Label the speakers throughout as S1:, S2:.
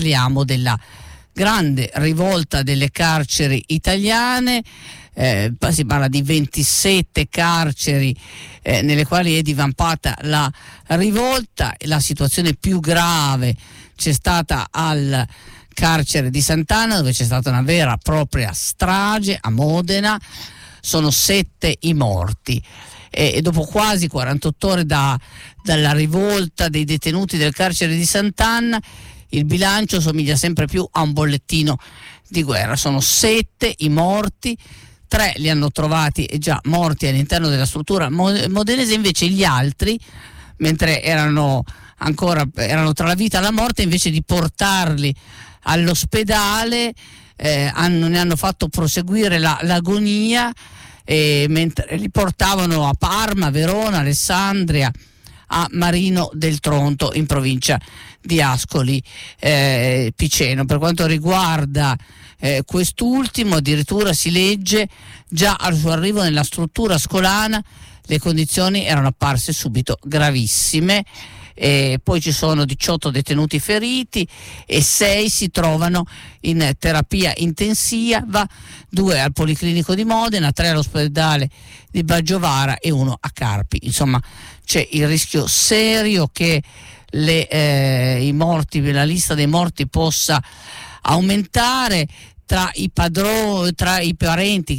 S1: Parliamo della grande rivolta delle carceri italiane. Si parla di 27 carceri nelle quali è divampata la rivolta. La situazione più grave c'è stata al carcere di Sant'Anna, dove c'è stata una vera e propria strage a Modena. Sono 7 i morti e dopo quasi 48 ore dalla rivolta dei detenuti del carcere di Sant'Anna, il bilancio somiglia sempre più a un bollettino di guerra. Sono 7 i morti, 3 li hanno trovati già morti all'interno della struttura modenese, invece gli altri, mentre erano tra la vita e la morte, invece di portarli all'ospedale ne hanno fatto proseguire l'agonia, mentre li portavano a Parma, Verona, Alessandria, a Marino del Tronto in provincia di Ascoli Piceno. Per quanto riguarda quest'ultimo, addirittura si legge: già al suo arrivo nella struttura ascolana le condizioni erano apparse subito gravissime. Poi ci sono 18 detenuti feriti e 6 si trovano in terapia intensiva, 2 al Policlinico di Modena, 3 all'ospedale di Baggiovara e 1 a Carpi. Insomma, c'è il rischio serio che la lista dei morti possa aumentare. Tra i parenti,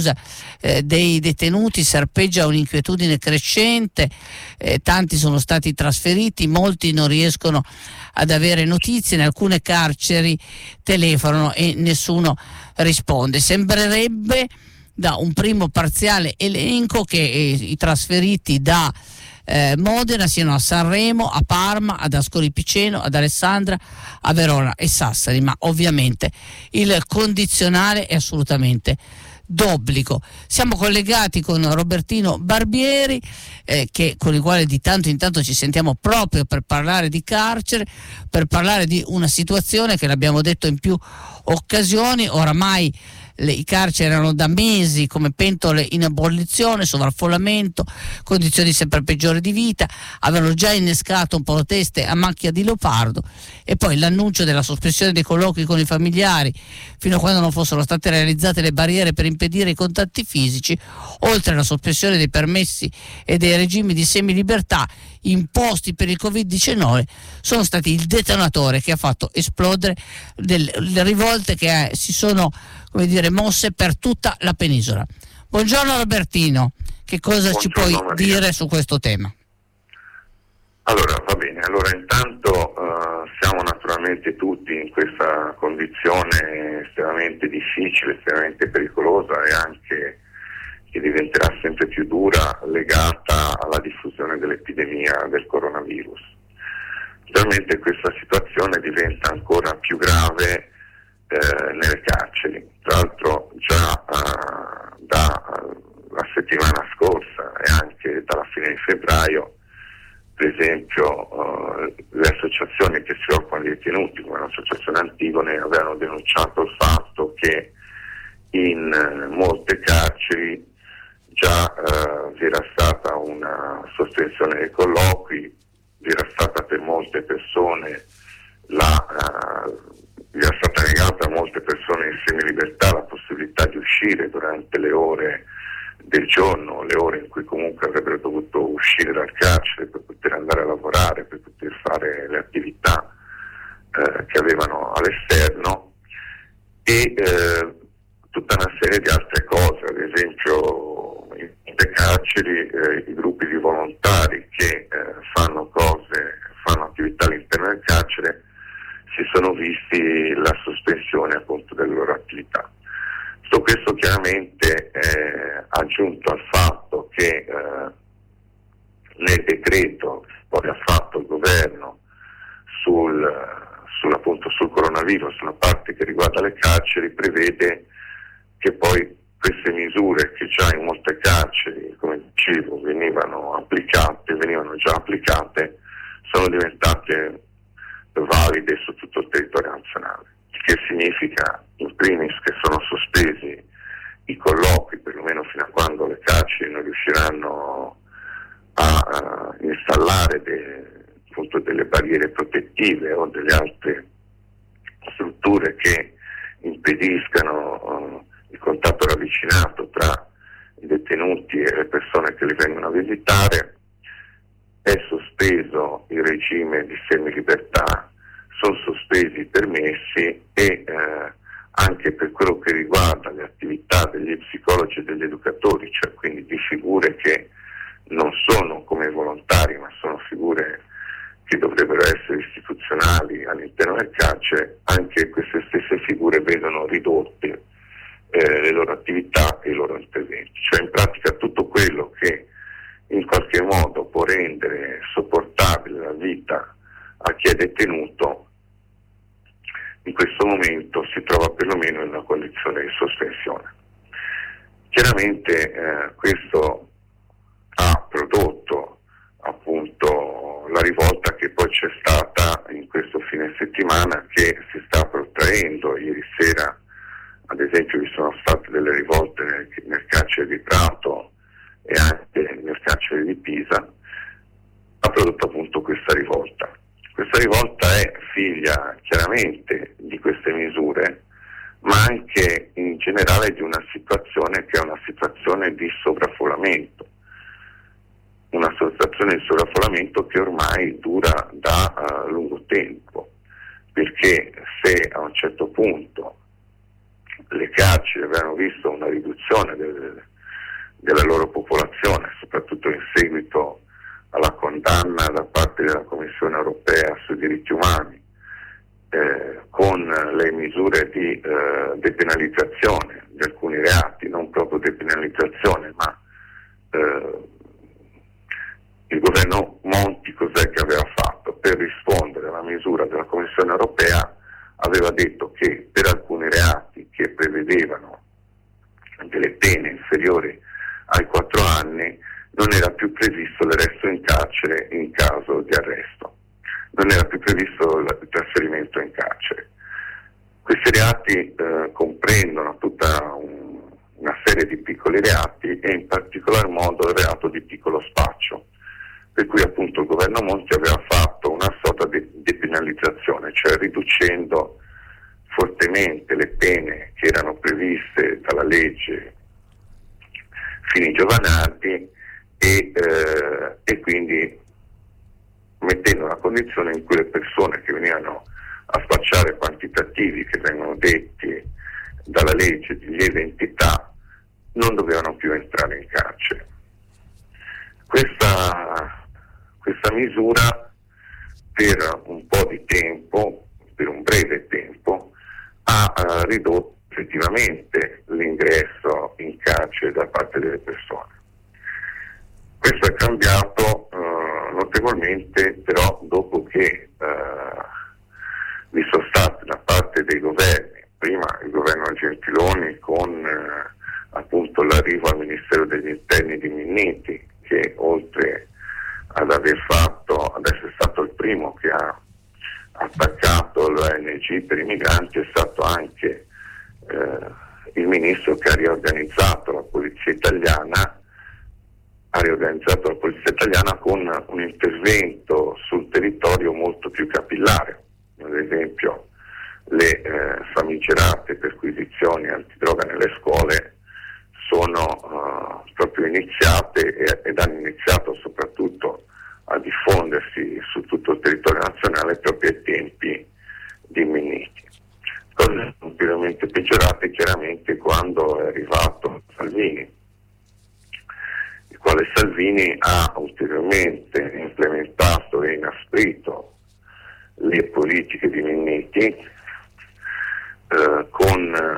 S1: dei detenuti serpeggia un'inquietudine crescente. Tanti sono stati trasferiti, molti non riescono ad avere notizie, in alcune carceri telefonano e nessuno risponde. Sembrerebbe, da un primo parziale elenco, che i trasferiti da Modena siano a Sanremo, a Parma, ad Ascoli Piceno, ad Alessandria, a Verona e Sassari, ma ovviamente il condizionale è assolutamente d'obbligo. Siamo collegati con Robertino Barbieri, con il quale di tanto in tanto ci sentiamo proprio per parlare di carcere, per parlare di una situazione che, l'abbiamo detto in più occasioni, oramai i carceri erano da mesi come pentole in ebollizione, sovraffollamento, condizioni sempre peggiori di vita, avevano già innescato un po' proteste a macchia di leopardo, e poi l'annuncio della sospensione dei colloqui con i familiari fino a quando non fossero state realizzate le barriere per impedire i contatti fisici, oltre alla sospensione dei permessi e dei regimi di semilibertà imposti per il Covid-19, sono stati il detonatore che ha fatto esplodere le rivolte che si sono mosse per tutta la penisola. Buongiorno Robertino, che cosa ci puoi dire su questo tema?
S2: Allora, va bene, intanto siamo naturalmente tutti in questa condizione estremamente difficile, estremamente pericolosa e anche che diventerà sempre più dura, legata alla diffusione dell'epidemia del coronavirus. Naturalmente questa situazione diventa ancora più grave nelle carceri. Tra l'altro già dalla settimana scorsa e anche dalla fine di febbraio, per esempio, le associazioni che si occupano di detenuti, come l'associazione Antigone, avevano denunciato il fatto che in molte carceri già vi era stata una sospensione dei colloqui, vi era stata per molte persone vi era stata negata a molte persone in semilibertà la possibilità di uscire durante le ore del giorno, le ore in cui comunque avrebbero dovuto uscire dal carcere per poter andare a lavorare, per poter fare le attività che avevano all'esterno, e tutta una serie di altre cose. Ad esempio, in molte carceri i gruppi di volontari che fanno attività all'interno del carcere si sono visti la sospensione appunto delle loro attività. Tutto questo chiaramente aggiunto al fatto che nel decreto che poi ha fatto il governo sul coronavirus, sulla parte che riguarda le carceri, prevede che poi queste misure che già in molte carceri, come dicevo, venivano già applicate, sono diventate valide su tutto il territorio nazionale, il che significa in primis che sono sospesi i colloqui, perlomeno fino a quando le carceri non riusciranno a installare delle barriere protettive o delle altre misure che impediscano il contatto ravvicinato tra i detenuti e le persone che li vengono a visitare. È sospeso il regime di semilibertà, sono sospesi i permessi e anche per quello che riguarda le attività degli psicologi e degli educatori, cioè quindi di figure che non sono come volontari ma sono figure che dovrebbero essere istituzionali all'interno del carcere, anche queste stesse figure vedono ridotte le loro attività e i loro interventi. Cioè in pratica tutto quello che in qualche modo può rendere sopportabile la vita a chi è detenuto, in questo momento si trova perlomeno in una condizione di sospensione. Chiaramente questo ha prodotto appunto la rivolta che poi c'è stata in questo fine settimana, che si sta protraendo. Ieri sera ad esempio vi sono state delle rivolte nel carcere di Prato e anche nel carcere di Pisa, ha prodotto appunto questa rivolta. Questa rivolta è figlia chiaramente di queste misure, ma anche in generale di una situazione che è una situazione di sovraffollamento, una situazione di sovraffollamento che ormai dura da lungo tempo, perché se a un certo punto le carceri avevano visto una riduzione della loro popolazione, soprattutto in seguito alla condanna da parte della Commissione europea sui diritti umani, con le misure di depenalizzazione di alcuni reati, non proprio depenalizzazione, ma il governo Monti cos'è che aveva fatto? Per rispondere alla misura della Commissione europea aveva detto che per alcuni reati che prevedevano delle pene inferiori ai 4 anni non era più previsto l'arresto in carcere in caso di arresto, non era più previsto il trasferimento in carcere. Questi reati comprendono tutta una serie di piccoli reati e in particolar modo il reato di piccolo spaccio, per cui appunto il governo Monti aveva fatto una sorta di depenalizzazione, cioè riducendo fortemente le pene che erano previste dalla legge Fini-Giovanardi e quindi mettendo una condizione in cui le persone che venivano a spacciare quantitativi che vengono detti dalla legge di lieve entità non dovevano più entrare in carcere. Questa misura per un po' di tempo, per un breve tempo, ha ridotto effettivamente l'ingresso in carcere da parte delle persone. Questo è cambiato notevolmente però dopo che vi sono stati da parte dei governi, prima il governo Gentiloni con appunto l'arrivo al Ministero degli Interni di Minniti, che oltre ad essere stato il primo che ha attaccato l'ONG per i migranti, è stato anche il ministro che ha riorganizzato la polizia italiana, con un intervento sul territorio molto più capillare. Ad esempio le famigerate perquisizioni antidroga nelle scuole sono proprio iniziate ed hanno iniziato soprattutto a diffondersi su tutto il territorio nazionale proprio ai tempi di Minniti. Cose ulteriormente peggiorate chiaramente quando è arrivato Salvini, il quale Salvini ha ulteriormente implementato e inasprito le politiche di Minniti con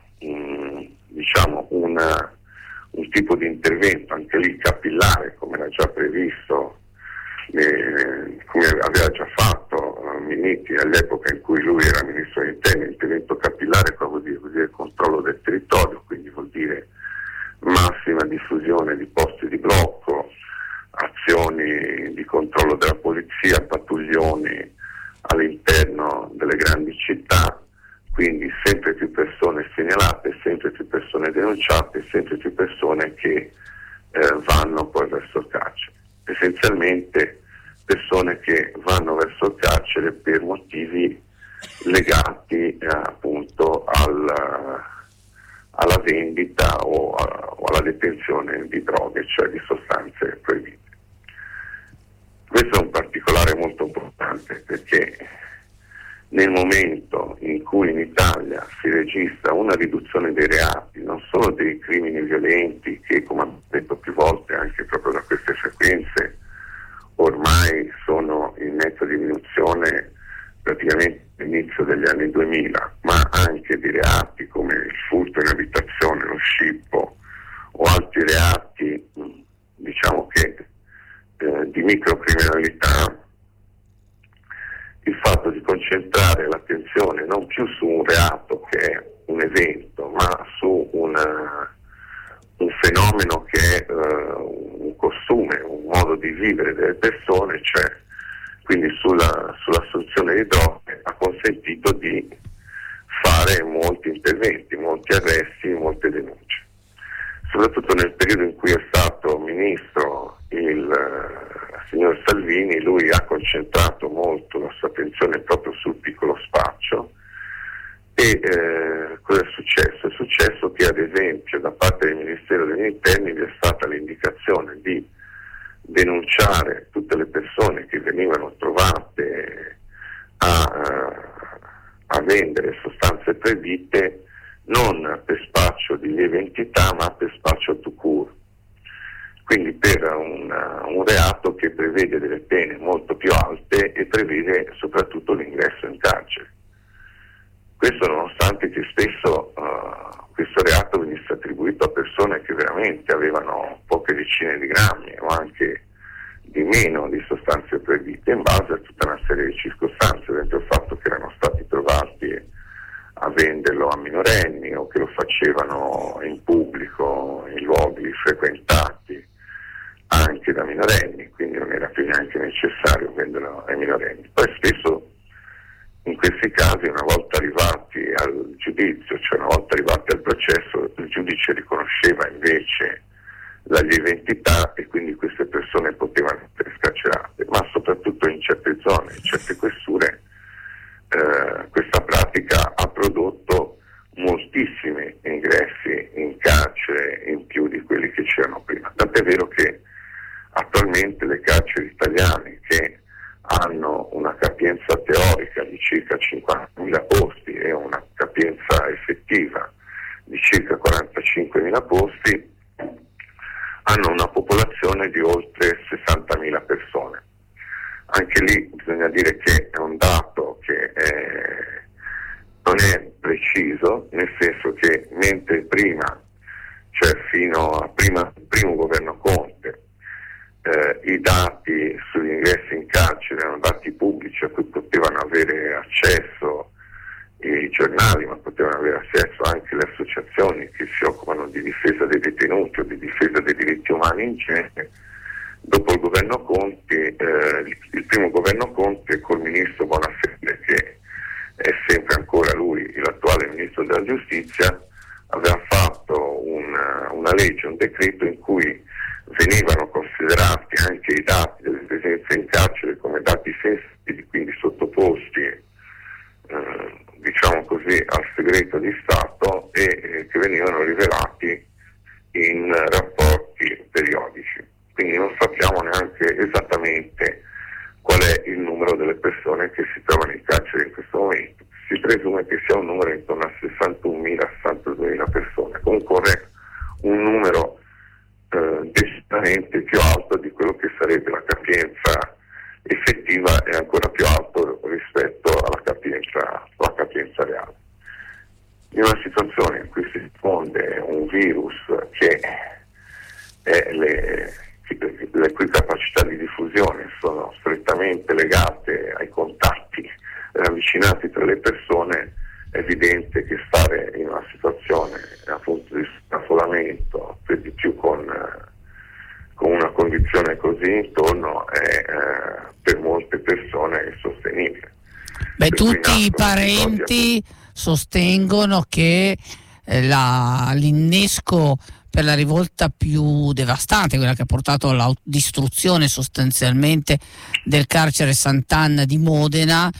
S2: un tipo di intervento anche lì capillare, come era già previsto, come aveva già fatto Minniti all'epoca in cui lui era ministro dell'Interno. Intervento capillare proprio vuol dire controllo del territorio, quindi vuol dire massima diffusione di posti di blocco, azioni di controllo della polizia, pattuglioni all'interno delle grandi città, quindi sempre più persone segnalate, sempre più persone denunciate, sempre più persone che vanno poi verso il carcere. Essenzialmente persone che vanno verso il carcere per motivi legati legati appunto alla vendita o alla detenzione di droghe, cioè di sostanze proibite. Questo è un particolare molto importante, perché nel momento in cui in Italia si registra una riduzione dei reati, non solo dei crimini violenti, che come ho detto più volte anche proprio da queste frequenze ormai sono in netta diminuzione praticamente all'inizio degli anni 2000, ma anche di reati come il furto in abitazione, lo scippo o altri reati, diciamo che di microcriminalità, il fatto di concentrare l'attenzione non più su un reato che è un evento, ma su un fenomeno che è un costume, un modo di vivere delle persone, cioè quindi sull'assunzione di droghe, ha consentito di fare molti interventi, molti arresti, molte denunce. Soprattutto nel periodo in cui è stato ministro il signor Salvini, lui ha concentrato molto la sua attenzione proprio sul piccolo spaccio. E cosa è successo? È successo che ad esempio da parte del Ministero degli Interni vi è stata l'indicazione di denunciare tutte le persone che venivano trovate a vendere sostanze proibite non per spaccio di lieve entità, ma per spaccio tout court, quindi per un reato che prevede delle pene molto più alte e prevede soprattutto l'ingresso in carcere. Questo nonostante che spesso questo reato venisse attribuito a persone che veramente avevano poche decine di grammi o anche di meno di sostanze proibite, in base a tutta una serie di circostanze, dentro il fatto che erano stati trovati a venderlo a minorenni o che lo facevano in pubblico, in luoghi frequentati anche da minorenni, quindi non era più neanche necessario venderlo ai minorenni. Poi spesso in questi casi, una volta arrivati al giudizio, cioè una volta arrivati al processo, il giudice riconosceva invece la lieve entità e quindi queste persone potevano essere scarcerate, ma soprattutto in certe zone, in certe questure, questa pratica ha prodotto moltissimi ingressi in carcere in più di quelli che c'erano prima. Tant'è vero che attualmente le carceri italiane, che hanno una capienza teorica di circa 50.000 posti e una capienza effettiva di circa 45.000 posti, hanno una popolazione di oltre 60.000 persone. Anche lì bisogna dire che è un dato che non è preciso, nel senso che mentre prima, cioè fino a prima del primo governo Conte, i dati sugli ingressi in carcere erano dati pubblici a cui potevano avere accesso i giornali, ma potevano avere accesso anche le associazioni che si occupano di difesa dei detenuti o di difesa dei diritti umani in genere. Dopo il governo Conte, il primo governo Conte, col ministro Bonafede, che è sempre ancora lui l'attuale ministro della giustizia, aveva fatto una legge, un decreto in cui venivano considerati anche i dati delle presenze in carcere come dati sensibili, quindi sottoposti diciamo così al segreto di Stato e che venivano rivelati in rapporti periodici. Quindi non sappiamo neanche esattamente qual è il numero delle persone che si trovano in carcere in questo momento. Si presume che sia un numero intorno a 61.000-62.000 persone. Concorre un numero decisamente più alto di quello che sarebbe la capienza effettiva e ancora più alto rispetto alla capienza reale. In una situazione in cui si diffonde un virus che le cui capacità di diffusione sono strettamente legate ai contatti ravvicinati tra le persone, è evidente che stare in una situazione appunto di affollamento, per di più con una condizione così intorno è per molte persone insostenibile.
S1: Beh, tutti i parenti sostengono che l'innesco per la rivolta più devastante, quella che ha portato alla distruzione sostanzialmente del carcere Sant'Anna di Modena,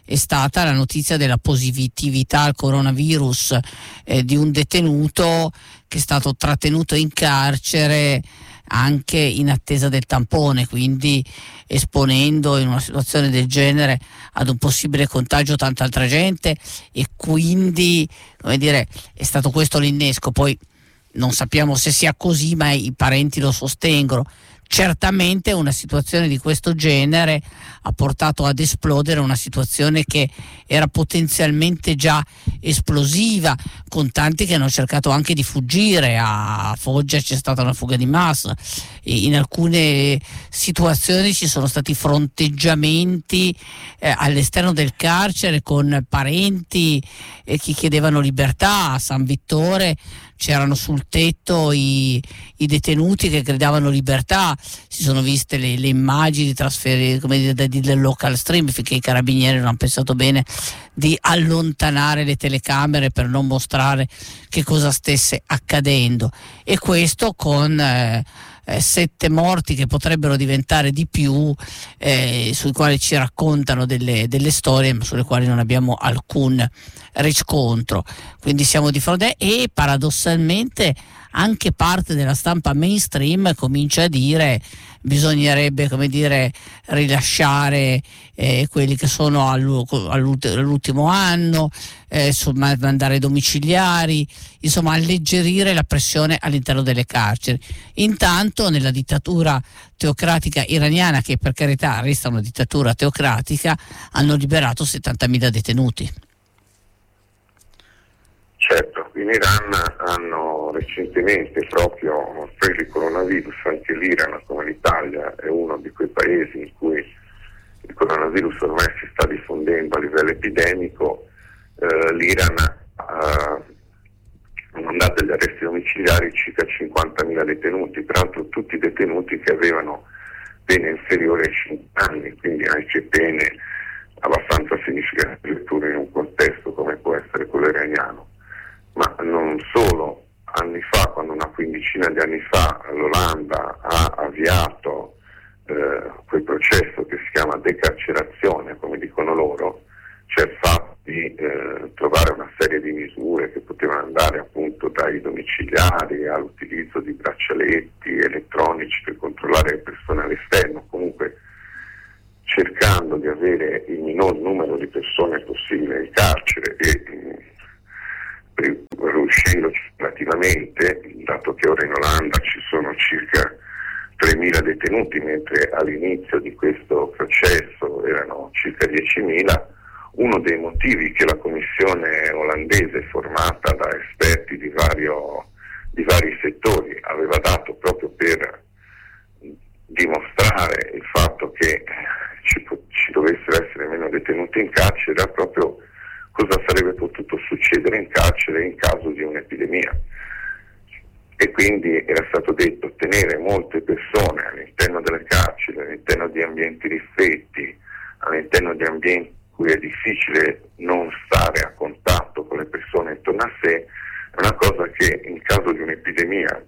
S1: è stata la notizia della positività al coronavirus di un detenuto che è stato trattenuto in carcere anche in attesa del tampone, quindi esponendo in una situazione del genere ad un possibile contagio tanta altra gente, e quindi, come dire, è stato questo l'innesco. Poi non sappiamo se sia così, ma i parenti lo sostengono. Certamente una situazione di questo genere ha portato ad esplodere una situazione che era potenzialmente già esplosiva, con tanti che hanno cercato anche di fuggire. A Foggia c'è stata una fuga di massa, in alcune situazioni ci sono stati fronteggiamenti all'esterno del carcere con parenti che chiedevano libertà. A San Vittore c'erano sul tetto i detenuti che gridavano libertà. Si sono viste le immagini trasferite, come dire, del local stream, finché i carabinieri non hanno pensato bene di allontanare le telecamere per non mostrare che cosa stesse accadendo, e questo con 7 morti che potrebbero diventare di più, sui quali ci raccontano delle storie, ma sulle quali non abbiamo alcun riscontro. Quindi siamo di fronte, e paradossalmente anche parte della stampa mainstream comincia a dire bisognerebbe, come dire, rilasciare quelli che sono all'ultimo anno, mandare domiciliari, insomma alleggerire la pressione all'interno delle carceri. Intanto nella dittatura teocratica iraniana, che per carità resta una dittatura teocratica, hanno liberato 70.000 detenuti.
S2: Certo, in Iran hanno recentemente proprio per il coronavirus, anche l'Iran come l'Italia è uno di quei paesi in cui il coronavirus ormai si sta diffondendo a livello epidemico. L'Iran ha mandato agli arresti domiciliari circa 50.000 detenuti, peraltro tutti detenuti che avevano pene inferiori ai 5 anni, quindi anche pene abbastanza significative pure in un contesto come può essere quello iraniano. Ma non solo, anni fa, quando una quindicina di anni fa l'Olanda ha avviato quel processo che si chiama decarcerazione, come dicono loro, cioè il fatto di trovare una serie di misure che potevano andare appunto dai domiciliari all'utilizzo di braccialetti elettronici per controllare le persone all'esterno, comunque cercando di avere il minor numero di persone possibile in carcere e riuscendo relativamente, dato che ora in Olanda ci sono circa 3.000 detenuti, mentre all'inizio di questo processo erano circa 10.000, uno dei motivi che la commissione olandese, formata da esperti di vari settori, aveva dato proprio per dimostrare il fatto che ci dovessero essere meno detenuti in carcere, era proprio cosa sarebbe potuto succedere in carcere in caso di un'epidemia. E quindi era stato detto: tenere molte persone all'interno delle carceri, all'interno di ambienti ristretti, all'interno di ambienti in cui è difficile non stare a contatto con le persone intorno a sé, è una cosa che in caso di un'epidemia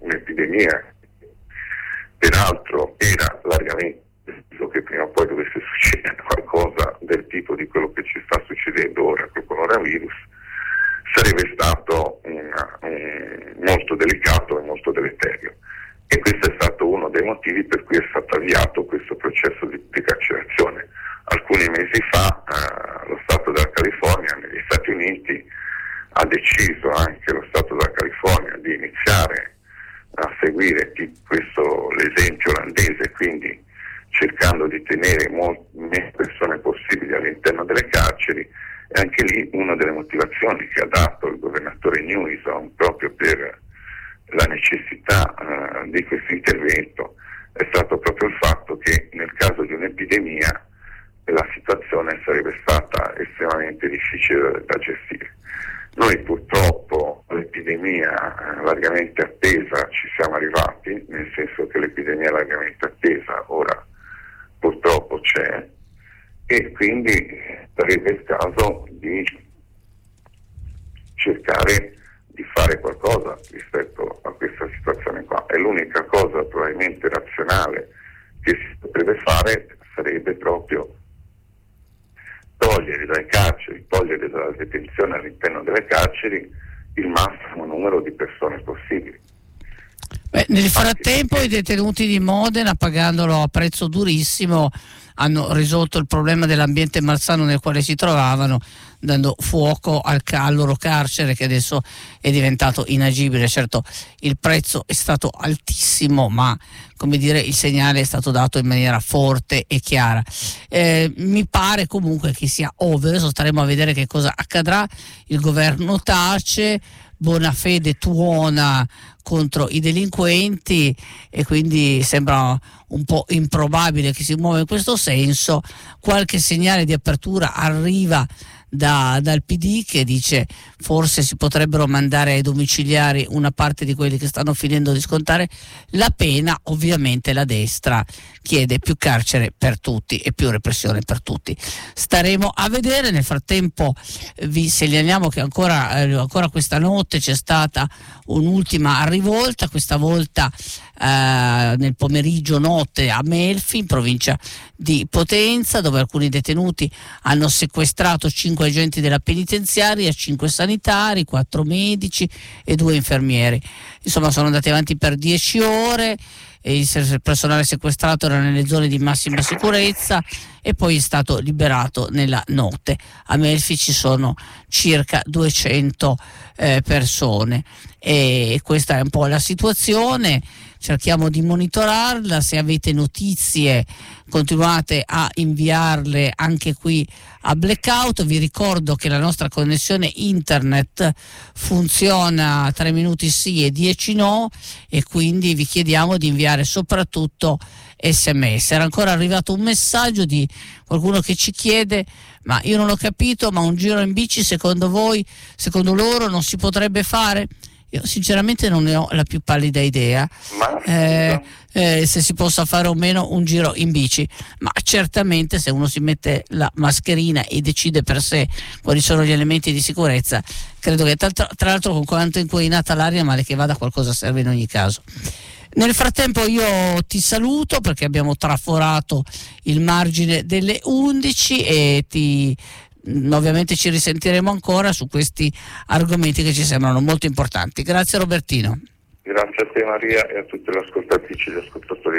S2: peraltro era largamente che prima o poi dovesse succedere qualcosa del tipo di quello che ci sta succedendo ora col coronavirus, sarebbe stato molto delicato e molto deleterio. E questo è stato uno dei motivi per cui è stato avviato questo processo di decarcerazione. Alcuni mesi fa lo Stato della California negli Stati Uniti ha deciso, anche lo Stato della California, di iniziare a seguire l'esempio olandese, quindi cercando di tenere meno persone possibili all'interno delle carceri. E anche lì una delle motivazioni che ha dato il governatore Newsom proprio per la necessità di questo intervento è stato proprio il fatto che nel caso di un'epidemia la situazione sarebbe stata estremamente difficile da gestire. Noi purtroppo l'epidemia largamente attesa ci siamo arrivati, nel senso che l'epidemia largamente attesa ora purtroppo c'è, e quindi sarebbe il caso di cercare di fare qualcosa rispetto a questa situazione qua. E l'unica cosa probabilmente razionale che si potrebbe fare sarebbe proprio togliere dai carceri, togliere dalla detenzione all'interno delle carceri il massimo numero di persone possibili.
S1: Nel frattempo i detenuti di Modena, pagandolo a prezzo durissimo, hanno risolto il problema dell'ambiente malsano nel quale si trovavano, dando fuoco al loro carcere, che adesso è diventato inagibile. Certo, il prezzo è stato altissimo, ma come dire, il segnale è stato dato in maniera forte e chiara. Mi pare comunque che sia ovvio, adesso staremo a vedere che cosa accadrà. Il governo tace, buona fede tuona contro i delinquenti, e quindi sembra un po' improbabile che si muova in questo senso. Qualche segnale di apertura arriva dal PD, che dice forse si potrebbero mandare ai domiciliari una parte di quelli che stanno finendo di scontare la pena. Ovviamente la destra chiede più carcere per tutti e più repressione per tutti. Staremo a vedere. Nel frattempo vi segnaliamo che ancora questa notte c'è stata un'ultima rivolta, questa volta nel pomeriggio notte a Melfi, in provincia di Potenza, dove alcuni detenuti hanno sequestrato 5 agenti della penitenziaria, 5 sanitari, 4 medici e 2 infermieri. Insomma, sono andati avanti per 10 ore e il personale sequestrato era nelle zone di massima sicurezza e poi è stato liberato nella notte. A Melfi ci sono circa 200 persone e questa è un po' la situazione. Cerchiamo di monitorarla. Se avete notizie continuate a inviarle anche qui a Blackout. Vi ricordo che la nostra connessione internet funziona 3 minuti sì e 10 no, e quindi vi chiediamo di inviare soprattutto SMS. Era ancora arrivato un messaggio di qualcuno che ci chiede: ma io non ho capito, ma un giro in bici secondo voi, secondo loro non si potrebbe fare? Io sinceramente non ne ho la più pallida idea se si possa fare o meno un giro in bici, ma certamente se uno si mette la mascherina e decide per sé quali sono gli elementi di sicurezza, credo che tra l'altro con quanto è inquinata l'aria, male che vada, qualcosa serve in ogni caso. Nel frattempo io ti saluto perché abbiamo traforato il margine delle 11 e ovviamente ci risentiremo ancora su questi argomenti che ci sembrano molto importanti. Grazie Robertino.
S2: Grazie a te Maria e a tutte le ascoltatrici e gli ascoltatori.